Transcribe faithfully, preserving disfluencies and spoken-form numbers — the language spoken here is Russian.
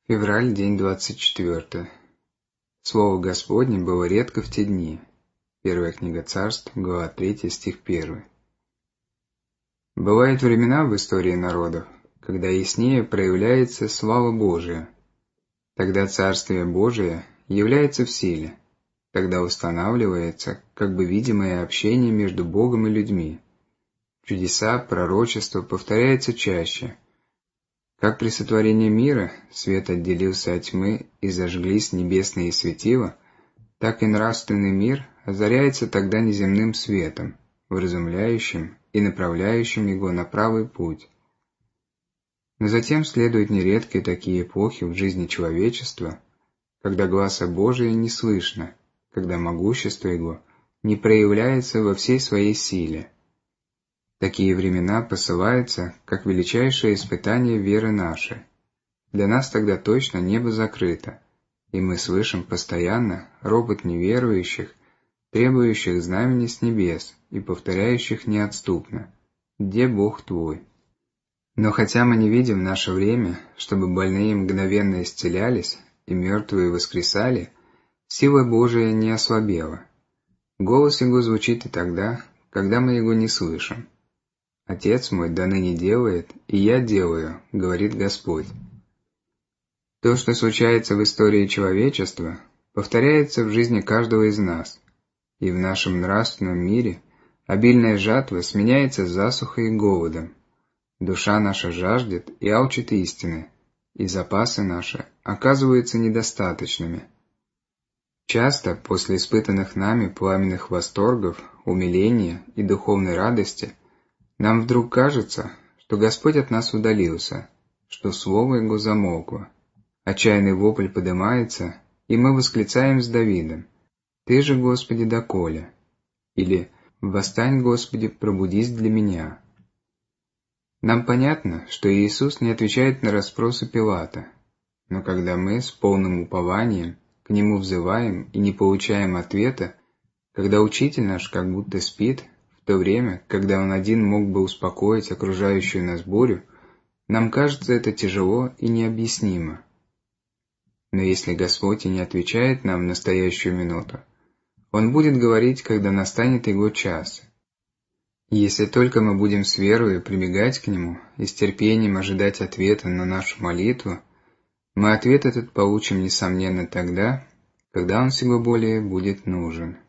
Февраль, день двадцать четвёртый. Слово Господне было редко в те дни. Первая книга Царств, глава третья, стих первый. Бывают времена в истории народов, когда яснее проявляется слава Божия. Тогда Царствие Божие является в силе. Тогда устанавливается как бы видимое общение между Богом и людьми. Чудеса, пророчества повторяются чаще. Как при сотворении мира свет отделился от тьмы и зажглись небесные светила, так и нравственный мир озаряется тогда неземным светом, вразумляющим и направляющим его на правый путь. Но затем следуют нередкие такие эпохи в жизни человечества, когда гласа Божия не слышно, когда могущество его не проявляется во всей своей силе. Такие времена посылаются, как величайшее испытание веры нашей. Для нас тогда точно небо закрыто, и мы слышим постоянно ропот неверующих, требующих знамени с небес и повторяющих неотступно: «Где Бог твой?». Но хотя мы не видим в наше время, чтобы больные мгновенно исцелялись и мертвые воскресали, сила Божия не ослабела. Голос Его звучит и тогда, когда мы Его не слышим. «Отец мой доныне делает, и я делаю», — говорит Господь. То, что случается в истории человечества, повторяется в жизни каждого из нас, и в нашем нравственном мире обильная жатва сменяется засухой и голодом. Душа наша жаждет и алчит истины, и запасы наши оказываются недостаточными. Часто после испытанных нами пламенных восторгов, умиления и духовной радости нам вдруг кажется, что Господь от нас удалился, что Слово Его замолкло. Отчаянный вопль подымается, и мы восклицаем с Давидом: «Ты же, Господи, доколе?» Или «Восстань, Господи, пробудись для меня». Нам понятно, что Иисус не отвечает на расспросы Пилата, но когда мы с полным упованием к Нему взываем и не получаем ответа, когда Учитель наш как будто спит, в то время, когда Он один мог бы успокоить окружающую нас бурю, нам кажется это тяжело и необъяснимо. Но если Господь и не отвечает нам в настоящую минуту, Он будет говорить, когда настанет Его час. Если только мы будем с верою прибегать к Нему и с терпением ожидать ответа на нашу молитву, мы ответ этот получим, несомненно, тогда, когда он всего более будет нужен.